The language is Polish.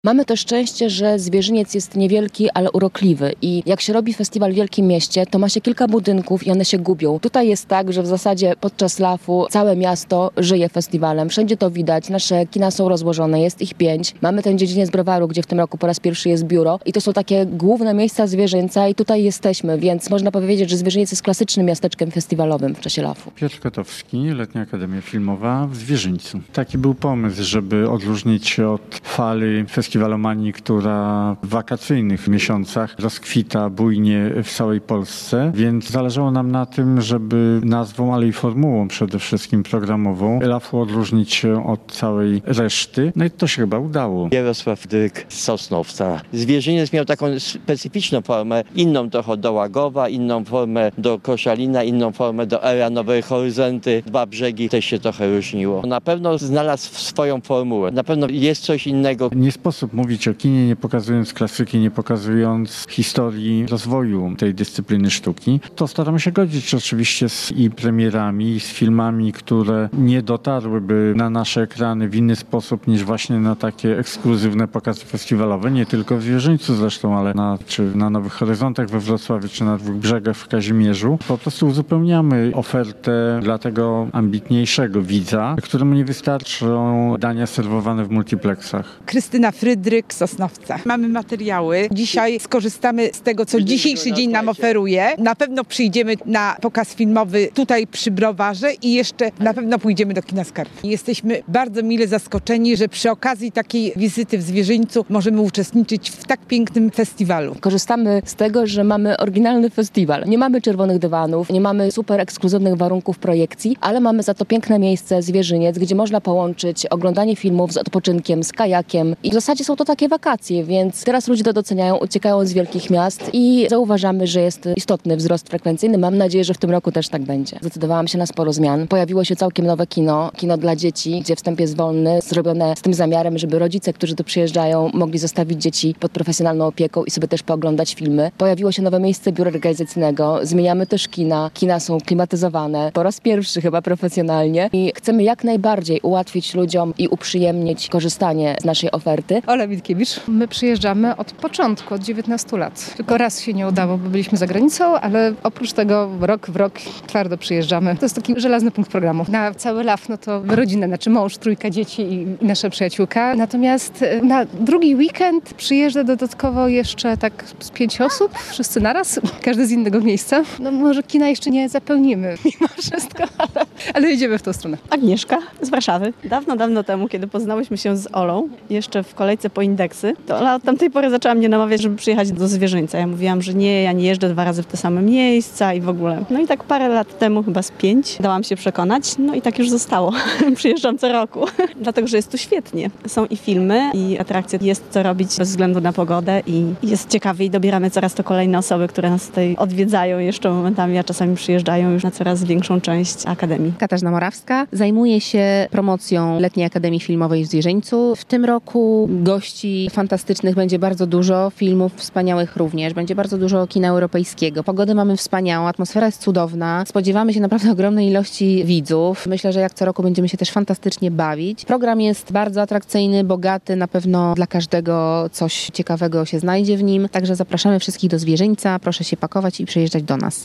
Mamy to szczęście, że Zwierzyniec jest niewielki, ale urokliwy i jak się robi festiwal w wielkim mieście, to ma się kilka budynków i one się gubią. Tutaj jest tak, że w zasadzie podczas LAF-u całe miasto żyje festiwalem. Wszędzie to widać, nasze kina są rozłożone, jest ich 5. Mamy ten dziedziniec browaru, gdzie w tym roku po raz pierwszy jest biuro i to są takie główne miejsca Zwierzyńca i tutaj jesteśmy, więc można powiedzieć, że Zwierzyniec jest klasycznym miasteczkiem festiwalowym w czasie LAF-u. Piotr Kotowski, Letnia Akademia Filmowa w Zwierzyńcu. Taki był pomysł, żeby odróżnić się od fali festiwalomanii, która w wakacyjnych miesiącach rozkwita bujnie w całej Polsce, więc zależało nam na tym, żeby nazwą, ale i formułą przede wszystkim programową LAF-u odróżnić się od całej reszty. No i to się chyba udało. Jarosław Dyk z Sosnowca. Zwierzyniec miał taką specyficzną formę, inną trochę do Łagowa, inną formę do Koszalina, inną formę do Era Nowe Horyzonty. Dwa brzegi też się trochę różniło. Na pewno znalazł swoją formułę. Na pewno jest coś innego. Nie sposób mówić o kinie, nie pokazując klasyki, nie pokazując historii rozwoju tej dyscypliny sztuki. To staramy się godzić oczywiście z i premierami, i z filmami, które nie dotarłyby na nasze ekrany w inny sposób niż właśnie na takie ekskluzywne pokazy festiwalowe. Nie tylko w Zwierzyńcu zresztą, ale czy na Nowych Horyzontach we Wrocławiu, czy na Dwóch Brzegach w Kazimierzu. Po prostu uzupełniamy ofertę dla tego ambitniejszego widza, któremu nie wystarczą dania serwowane w multiplexach. Krystyna Frydryk, Sosnowca. Mamy materiały. Dzisiaj skorzystamy z tego, co dzisiejszy dzień nam oferuje. Na pewno przyjdziemy na pokaz filmowy tutaj przy Browarze i jeszcze na pewno pójdziemy do kina Skarb. Jesteśmy bardzo mile zaskoczeni, że przy okazji takiej wizyty w Zwierzyńcu możemy uczestniczyć w tak pięknym festiwalu. Korzystamy z tego, że mamy oryginalny festiwal. Nie mamy czerwonych dywanów, nie mamy super ekskluzywnych warunków projekcji, ale mamy za to piękne miejsce Zwierzyniec, gdzie można połączyć oglądanie filmów z odpoczynkiem, z kajakiem i w zasadzie są to takie wakacje, więc teraz ludzie to doceniają, uciekają z wielkich miast i zauważamy, że jest istotny wzrost frekwencyjny. Mam nadzieję, że w tym roku też tak będzie. Zdecydowałam się na sporo zmian. Pojawiło się całkiem nowe kino dla dzieci, gdzie wstęp jest wolny, zrobione z tym zamiarem, żeby rodzice, którzy tu przyjeżdżają, mogli zostawić dzieci pod profesjonalną opieką i sobie też pooglądać filmy. Pojawiło się nowe miejsce biura organizacyjnego, zmieniamy też kina są klimatyzowane, po raz pierwszy chyba profesjonalnie i chcemy jak najbardziej ułatwić ludziom i uprzyjemnić korzystanie z naszej oferty. Ola Witkiewicz. My przyjeżdżamy od początku, od 19 lat. Tylko raz się nie udało, bo byliśmy za granicą, ale oprócz tego rok w rok twardo przyjeżdżamy. To jest taki żelazny punkt programu. Na cały LAF, no to rodzinę, znaczy mąż, trójka dzieci i nasza przyjaciółka. Natomiast na drugi weekend przyjeżdża dodatkowo jeszcze tak z 5 osób, wszyscy naraz, każdy z innego miejsca. No może kina jeszcze nie zapełnimy mimo wszystko, ale jedziemy w tą stronę. Agnieszka z Warszawy. Dawno temu, kiedy poznałyśmy się z Olą, jeszcze w kolejce po indeksy, to Ola od tamtej pory zaczęła mnie namawiać, żeby przyjechać do Zwierzyńca. Ja mówiłam, że nie, ja nie jeżdżę 2 razy w te same miejsca i w ogóle. No i tak parę lat temu, chyba z 5, dałam się przekonać, no i tak już zostało. Przyjeżdżam co roku, dlatego, że jest tu świetnie. Są i filmy, i atrakcje, jest co robić bez względu na pogodę i jest ciekawie i dobieramy coraz to kolejne osoby, które nas tutaj odwiedzają jeszcze momentami, a czasami przyjeżdżają już na coraz większą część Akademii. Katarzyna Morawska zajmuje się promocją Letniej Akademii Filmowej w Zwierzyńcu. W tym roku gości fantastycznych będzie bardzo dużo, filmów wspaniałych również. Będzie bardzo dużo kina europejskiego. Pogody mamy wspaniałą, atmosfera jest cudowna. Spodziewamy się naprawdę ogromnej ilości widzów. Myślę, że jak co roku będziemy się też fantastycznie bawić. Program jest bardzo atrakcyjny, bogaty, na pewno dla każdego coś ciekawego się znajdzie w nim. Także zapraszamy wszystkich do Zwierzyńca. Proszę się pakować i przyjeżdżać do nas.